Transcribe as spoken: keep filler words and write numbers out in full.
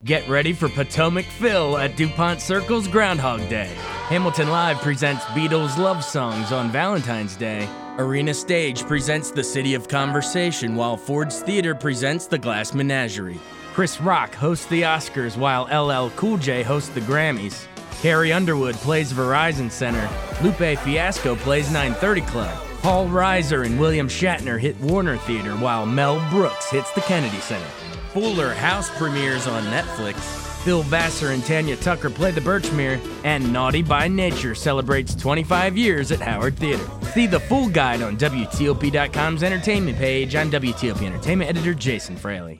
Get ready for Potomac Phil at DuPont Circle's Groundhog Day. Hamilton Live presents Beatles love songs on Valentine's Day. Arena Stage presents The City of Conversation, while Ford's Theater presents The Glass Menagerie. Chris Rock hosts the Oscars, while L L Cool J hosts the Grammys. Carrie Underwood plays Verizon Center. Lupe Fiasco plays nine thirty Club. Paul Reiser and William Shatner hit Warner Theater, while Mel Brooks hits the Kennedy Center. Fuller House premieres on Netflix. Phil Vassar and Tanya Tucker play the Birchmere, and Naughty by Nature celebrates twenty-five years at Howard Theater. See the full guide on W T O P dot com's entertainment page. I'm W T O P Entertainment editor Jason Fraley.